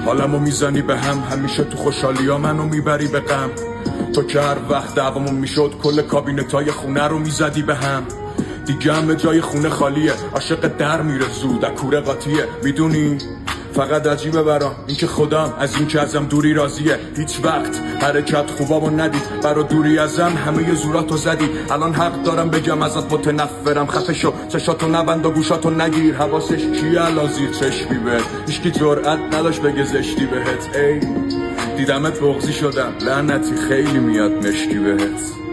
حالمو میزنی به هم، همیشه تو خوشحالی ها منو میبری به غم. تو که هر وقت دعوامون میشد کل کابینتای خونه رو میزدی به هم. دیگه همه جای خونه خالیه، عاشق در میره زود، کوره قاطیه. میدونی فقط عجیبه برام این که خودم از این که ازم دوری راضیه. هیچ وقت حرکت خوبامو ندید، برا دوری ازم همه ی زوراتو زدی. الان حق دارم بگم ازت متنفرم، خفه شو چشاتو نبند و گوشاتو نگیر. حواسش کیه الان زیر چشمی بهت، هیچکی جرأت نداشت بگه زشتی بهت. ای دیدمت بغضی شدم، لعنتی خیلی میاد مشکی بهت.